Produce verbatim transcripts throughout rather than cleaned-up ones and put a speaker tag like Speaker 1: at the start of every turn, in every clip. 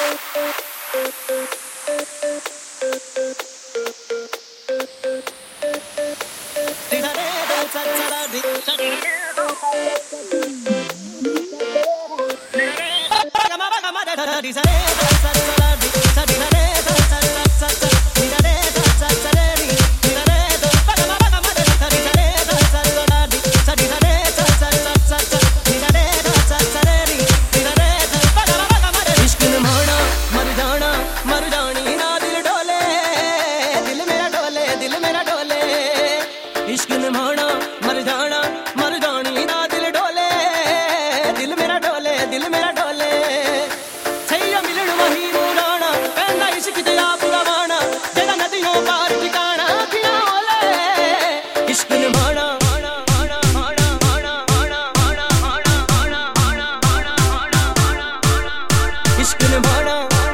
Speaker 1: इश्क निभाना मर जाना मर जानी ना दिल डोले दिल मेरा डोले दिल मेरा डोले सही मिलन वही मुराना कहना इश्क तेरा पूरा वाना जेड़ा नदियों पार ठिकाना बिना ओले इश्क निभाना इश्क निभाना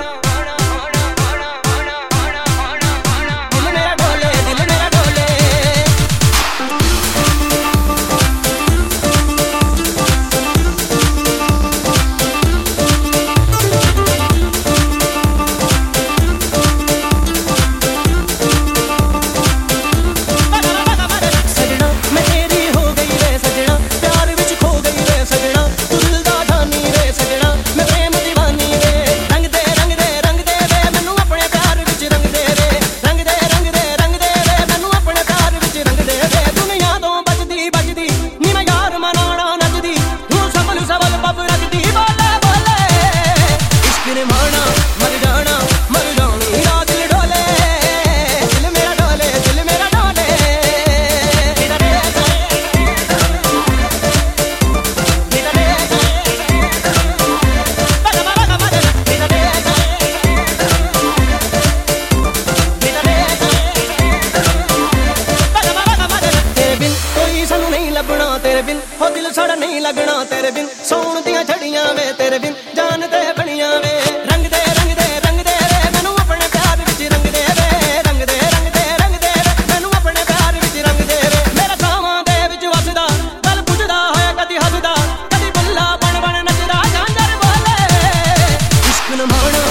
Speaker 1: तेरे बिन हो दिल साड़ा नहीं लगना तेरे बिन सौन दियां छड़ियां वे तेरे बिन जान ते बनियां वे रंग दे रंग दे रंग दे रे मैनू अपने प्यार विच रंग दे वे रंग दे रंग दे रंग दे रे मैनू अपने प्यार विच रंग दे वे मेरा सावां दे विच वसदा गल पुछदा होया कदी हसदा कदी बुल्ला बन बन नचदा झांझर बोले इश्क निभाना